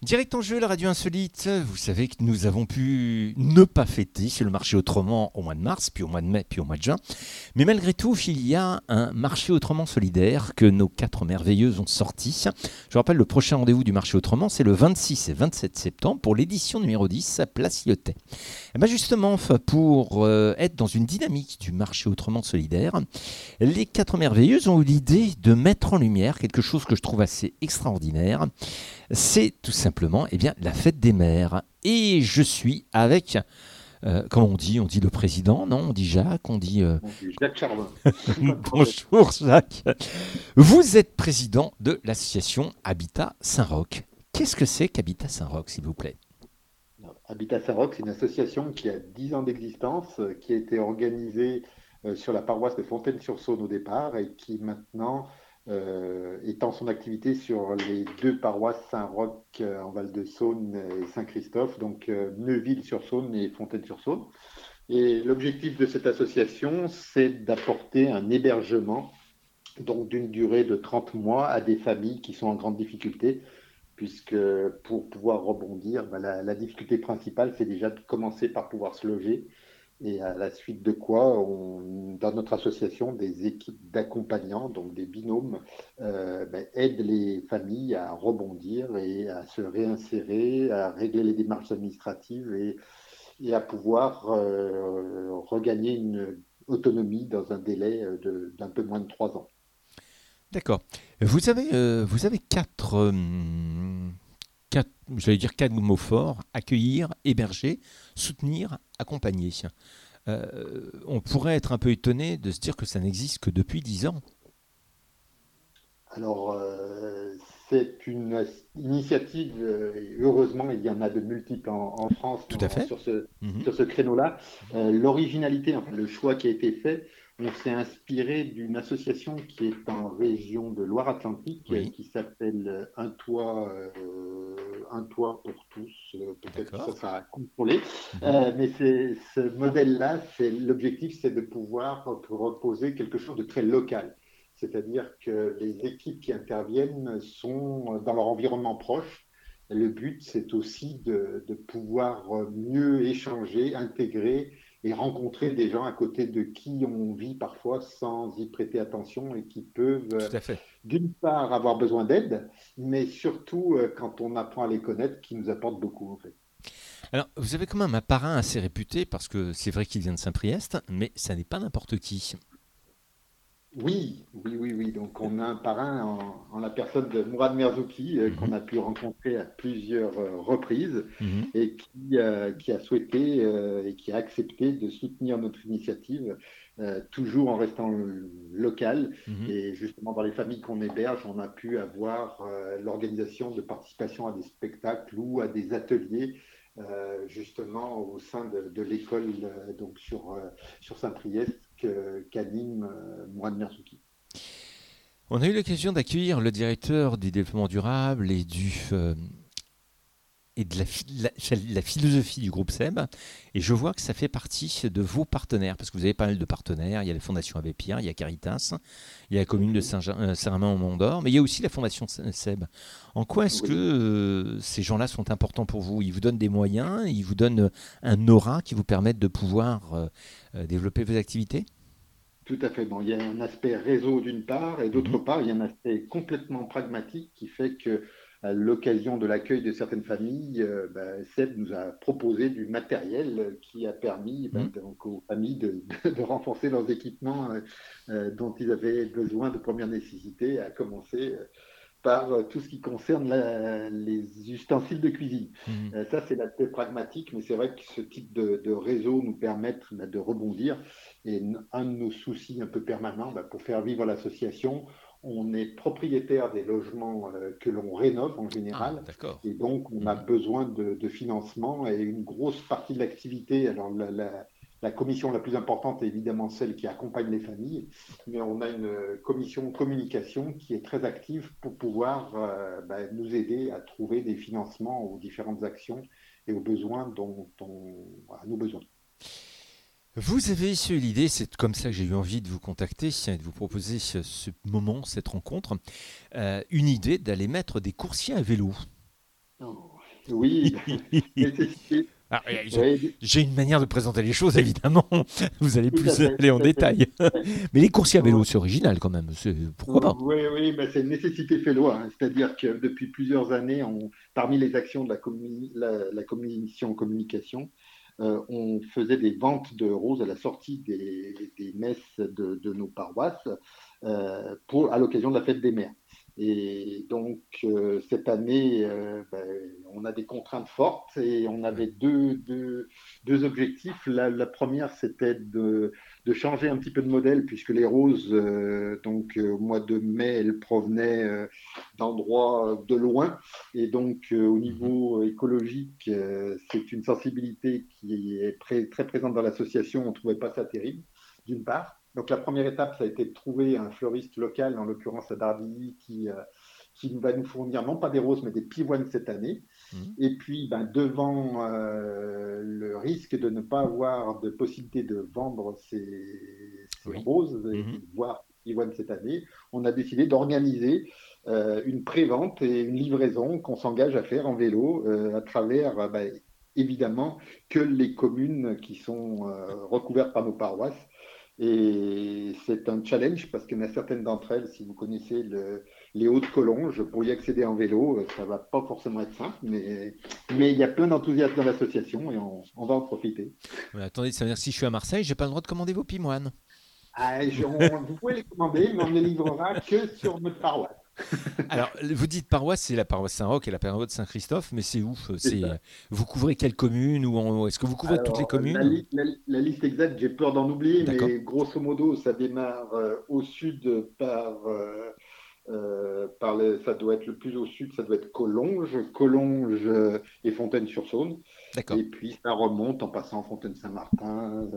Direct en jeu, la radio insolite. Vous savez que nous avons pu ne pas fêter le marché autrement au mois de mars, puis au mois de mai, puis au mois de juin. Mais malgré tout, il y a un marché autrement solidaire que nos 4 merveilleuses ont sorti. Je rappelle, le prochain rendez-vous du marché autrement, c'est le 26 et 27 septembre pour l'édition numéro 10 à Place Lyotet. Et bien justement, pour être dans une dynamique du marché autrement solidaire, les 4 merveilleuses ont eu l'idée de mettre en lumière quelque chose que je trouve assez extraordinaire. C'est tout simplement la fête des mères. Et je suis avec, comment on dit le président, non, on dit Jacques, on dit... Jacques Charbin. Bonjour Jacques. Vous êtes président de l'association Habitat Saint-Roch. Qu'est-ce que c'est qu'Habitat Saint-Roch, s'il vous plaît ? Habitat Saint-Roch, c'est une association qui a 10 ans d'existence, qui a été organisée sur la paroisse de Fontaine-sur-Saône au départ et qui maintenant étend son activité sur les 2 paroisses Saint-Roch en Val-de-Saône et Saint-Christophe, donc Neuville-sur-Saône et Fontaine-sur-Saône. Et l'objectif de cette association, c'est d'apporter un hébergement donc d'une durée de 30 mois à des familles qui sont en grande difficulté, puisque pour pouvoir rebondir, la difficulté principale, c'est déjà de commencer par pouvoir se loger. Et à la suite de quoi, dans notre association, des équipes d'accompagnants, donc des binômes, aident les familles à rebondir et à se réinsérer, à régler les démarches administratives et à pouvoir regagner une autonomie dans un délai d'un peu moins de 3 ans. D'accord. Vous avez 4 mots forts: accueillir, héberger, soutenir, accompagner. On pourrait être un peu étonné de se dire que ça n'existe que depuis 10 ans. Alors, c'est une initiative, et heureusement, il y en a de multiples en France Tout à fait. sur ce créneau-là. L'originalité, enfin, le choix qui a été fait, on s'est inspiré d'une association qui est en région de Loire-Atlantique, Oui. qui s'appelle Un toit pour tous. Peut-être que ça sera contrôlé. Mais ce modèle-là, l'objectif, c'est de pouvoir proposer quelque chose de très local. C'est-à-dire que les équipes qui interviennent sont dans leur environnement proche. Et le but, c'est aussi de pouvoir mieux échanger, intégrer et rencontrer des gens à côté de qui on vit parfois sans y prêter attention et qui peuvent, Tout à fait. d'une part, avoir besoin d'aide, mais surtout, quand on apprend à les connaître, qui nous apportent beaucoup, en fait. Alors, vous avez quand même un parrain assez réputé, parce que c'est vrai qu'il vient de Saint-Priest, mais ça n'est pas n'importe qui. Oui. Donc, on a un parrain en la personne de Mourad Merzouki, qu'on a pu rencontrer à plusieurs reprises et qui a souhaité et qui a accepté de soutenir notre initiative, toujours en restant local. Et justement, dans les familles qu'on héberge, on a pu avoir l'organisation de participation à des spectacles ou à des ateliers. Justement au sein de l'école donc sur Saint-Priest qu'anime Mourad Merzouki. On a eu l'occasion d'accueillir le directeur du développement durable et de la philosophie du groupe SEB, et je vois que ça fait partie de vos partenaires, parce que vous avez pas mal de partenaires. Il y a la Fondation Abbé Pierre, il y a Caritas, il y a la commune de Saint-Germain-au-Mont-d'Or, mais il y a aussi la Fondation SEB. En quoi est-ce que ces gens-là sont importants pour vous ? Ils vous donnent des moyens, ils vous donnent un aura qui vous permettent de pouvoir développer vos activités ? Tout à fait. Bon, il y a un aspect réseau d'une part, et d'autre part, il y a un aspect complètement pragmatique qui fait que, à l'occasion de l'accueil de certaines familles, Seb nous a proposé du matériel qui a permis donc aux familles de renforcer leurs équipements dont ils avaient besoin de première nécessité, à commencer par tout ce qui concerne les ustensiles de cuisine. Ça, c'est l'aspect pragmatique, mais c'est vrai que ce type de réseau nous permet de rebondir. Et un de nos soucis un peu permanents, pour faire vivre l'association, on est propriétaire des logements que l'on rénove en général. Et donc, on a besoin de financement, et une grosse partie de l'activité. Alors, la commission la plus importante est évidemment celle qui accompagne les familles, mais on a une commission communication qui est très active pour pouvoir nous aider à trouver des financements aux différentes actions et aux besoins dont on a nos besoins. Vous avez eu l'idée, c'est comme ça que j'ai eu envie de vous contacter, de vous proposer ce moment, cette rencontre, une idée d'aller mettre des coursiers à vélo. Oui, nécessité. Ah, Oui, j'ai une manière de présenter les choses, évidemment. Vous allez tout à plus fait, aller en tout à fait. détail. Mais les coursiers à vélo, Ouais. c'est original quand même. Pourquoi pas? Oui, oui, mais c'est une nécessité fait loi, hein. C'est-à-dire que depuis plusieurs années, parmi les actions de la commission communication, on faisait des ventes de roses à la sortie des messes de nos paroisses à l'occasion de la fête des mères. Et donc, cette année, on a des contraintes fortes et on Ouais. avait deux objectifs. La première, c'était de changer un petit peu de modèle, puisque les roses, au mois de mai, elles provenaient d'endroits de loin. Et donc, au Mhm. niveau écologique, c'est une sensibilité qui est très présente dans l'association. On ne trouvait pas ça terrible, d'une part. Donc, la première étape, ça a été de trouver un fleuriste local, en l'occurrence à Dardilly, qui va nous fournir non pas des roses, mais des pivoines cette année. Mhm. Et puis, devant le risque de ne pas avoir de possibilité de vendre ces Oui. roses, Mhm. voire pivoines cette année, on a décidé d'organiser une pré-vente et une livraison qu'on s'engage à faire en vélo à travers, évidemment, que les communes qui sont recouvertes par nos paroisses. Et c'est un challenge parce qu'il y en a certaines d'entre elles, si vous connaissez les Hauts-de-Collonges, pour y accéder en vélo, ça ne va pas forcément être simple, mais il y a plein d'enthousiasme dans l'association et on va en profiter. Ouais, attendez, ça veut dire que si je suis à Marseille, j'ai pas le droit de commander vos pimoines. Vous pouvez les commander, mais on ne les livrera que sur notre paroisse. Alors, vous dites paroisse, c'est la paroisse Saint-Roch et la paroisse Saint-Christophe, mais c'est où? C'est ça. Vous couvrez quelle commune est-ce que vous couvrez toutes les Alors, communes? la liste exacte, j'ai peur d'en oublier, D'accord. mais grosso modo, ça démarre au sud ça doit être le plus au sud, ça doit être Collonges et Fontaine-sur-Saône. D'accord. Et puis ça remonte en passant Fontaine-Saint-Martin,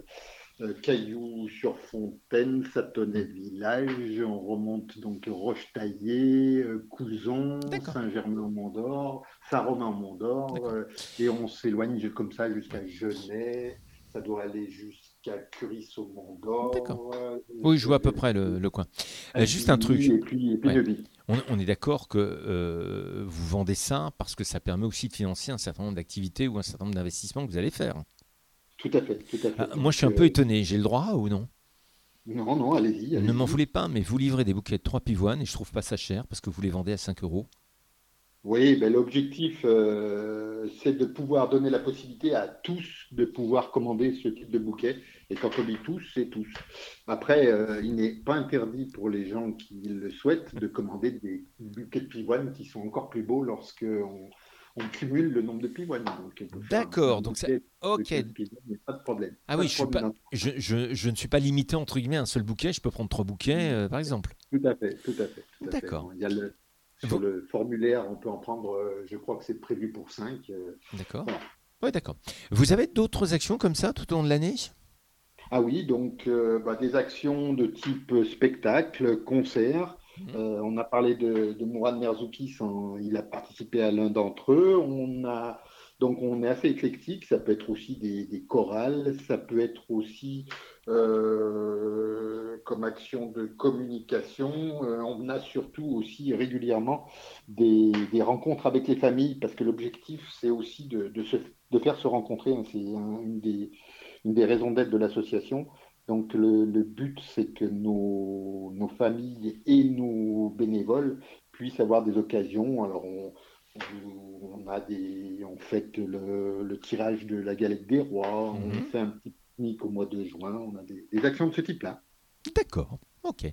Cailloux-sur-Fontaine, Hmm. Satonnet-Village. On remonte donc Roche-Taillé, Couzon, D'accord. Saint-Germain-au-Mont-d'Or, Saint-Romain-au-Mont-d'Or, D'accord. et on s'éloigne comme ça Ouais. jusqu'à Genèt. Ça doit aller jusqu'à D'accord. Curis-au-Mont-d'Or, Oui, je vois à peu près le coin. Juste un Altigny truc. et puis Ouais. Neuville. On est d'accord que vous vendez ça parce que ça permet aussi de financer un certain nombre d'activités ou un certain nombre d'investissements que vous allez faire. Tout à fait, tout à fait. Moi, je suis Donc, un peu étonné. J'ai le droit ou non? non, non, allez-y, Ne m'en allez-y. voulez pas, mais vous livrez des bouquets de 3 pivoines et je trouve pas ça cher parce que vous les vendez à 5 euros. Oui, l'objectif, c'est de pouvoir donner la possibilité à tous de pouvoir commander ce type de bouquet. Et quand on dit tous, c'est tous. Après, il n'est pas interdit pour les gens qui le souhaitent de commander des bouquets de pivoines qui sont encore plus beaux lorsque on cumule le nombre de pivoines. Donc, on peut faire un D'accord, donc ça. bouquet de Ok. 15 pivoines, mais pas de problème. Ah Pas oui, de problème. je ne suis pas limité entre guillemets à un seul bouquet. Je peux prendre 3 bouquets, par exemple. Tout à fait, tout à fait, tout à fait. D'accord. Non, sur Vous. le formulaire, on peut en prendre, je crois que c'est prévu pour 5. D'accord. Voilà. Ouais, d'accord. Vous avez d'autres actions comme ça tout au long de l'année? Ah oui, donc des actions de type spectacle, concert. Mhm. On a parlé de Mourad Merzoukis, il a participé à l'un d'entre eux. Donc on est assez éclectique, ça peut être aussi des chorales, ça peut être aussi comme action de communication. On a surtout aussi régulièrement des rencontres avec les familles, parce que l'objectif, c'est aussi de faire se rencontrer, hein. C'est une des raisons d'être de l'association. Donc le but, c'est que nos familles et nos bénévoles puissent avoir des occasions. Alors on fête le tirage de la galette des rois, on Mhm. fait un petit pique-nique au mois de juin, on a des actions de ce type-là. D'accord. Ok.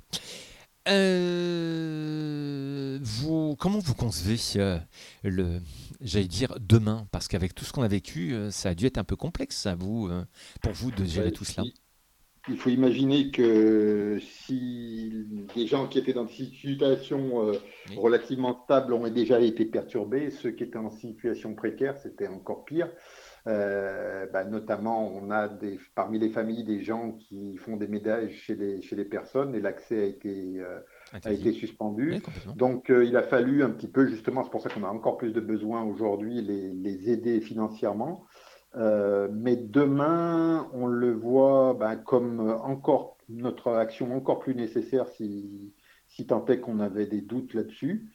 Comment vous concevez le, j'allais dire demain, parce qu'avec tout ce qu'on a vécu, ça a dû être un peu complexe pour vous de gérer Ouais, tout cela. il faut imaginer que si des gens qui étaient dans des situations Oui. relativement stables ont déjà été perturbés, ceux qui étaient en situation précaire, c'était encore pire. Notamment, on a parmi les familles des gens qui font des ménages chez les personnes et l'accès a Interdit. été suspendu. Oui, complètement. Donc, il a fallu un petit peu, justement, c'est pour ça qu'on a encore plus de besoins aujourd'hui, les aider financièrement. Mais demain, on le voit comme encore notre action encore plus nécessaire si si tant est qu'on avait des doutes là-dessus.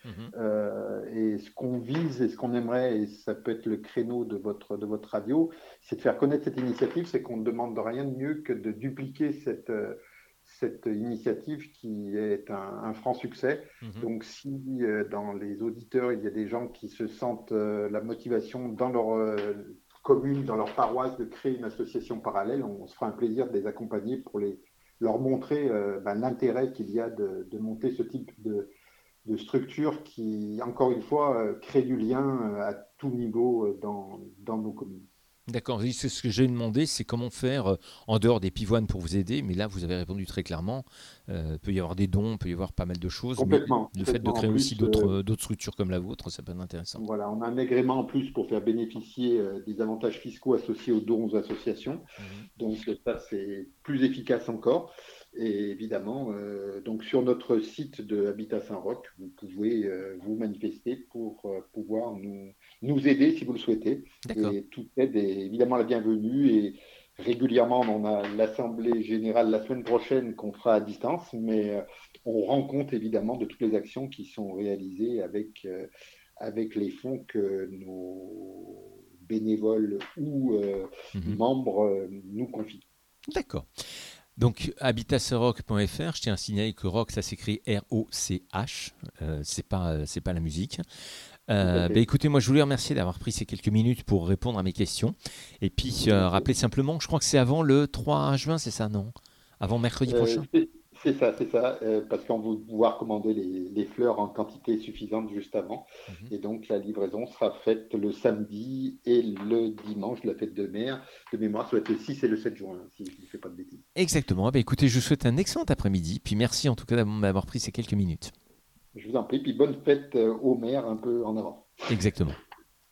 Et ce qu'on vise et ce qu'on aimerait, et ça peut être le créneau de votre radio, c'est de faire connaître cette initiative. C'est qu'on ne demande rien de mieux que de dupliquer cette initiative qui est un franc succès. Donc, si dans les auditeurs, il y a des gens qui se sentent la motivation dans leur commune, dans leur paroisse, de créer une association parallèle, on se fera un plaisir de les accompagner pour leur montrer l'intérêt qu'il y a de monter ce type de structure qui, encore une fois, crée du lien à tout niveau dans nos communes. D'accord, oui, c'est ce que j'ai demandé, c'est comment faire en dehors des pivoines pour vous aider, mais là vous avez répondu très clairement, peut y avoir des dons, peut y avoir pas mal de choses, Complètement. mais le fait de créer En aussi plus, d'autres structures comme la vôtre, ça peut être intéressant. voilà, on a un agrément en plus pour faire bénéficier des avantages fiscaux associés aux dons aux associations. Donc ça, c'est plus efficace encore. Et évidemment, donc sur notre site de Habitat Saint-Roch, vous pouvez vous manifester pour pouvoir nous aider si vous le souhaitez. D'accord. Et toute aide est évidemment la bienvenue. Et régulièrement, on a l'Assemblée générale la semaine prochaine qu'on fera à distance, mais on rend compte évidemment de toutes les actions qui sont réalisées avec les fonds que nos bénévoles ou membres nous confient. D'accord. Donc, habitatsaintroch.fr, je tiens à signaler que rock, ça s'écrit R-O-C-H, c'est pas la musique. Écoutez, moi je voulais remercier d'avoir pris ces quelques minutes pour répondre à mes questions. Et puis, rappeler simplement, je crois que c'est avant le 3 juin, c'est ça, non? Avant mercredi prochain? C'est ça, parce qu'on va pouvoir commander les fleurs en quantité suffisante juste avant. Et donc, la livraison sera faite le samedi et le dimanche de la fête de mémoire, ça doit être le 6 et le 7 juin, si je ne fais pas de bêtises. Exactement. Écoutez, je vous souhaite un excellent après-midi, puis merci en tout cas d'avoir pris ces quelques minutes. Je vous en prie, puis bonne fête au maire un peu en avant. Exactement.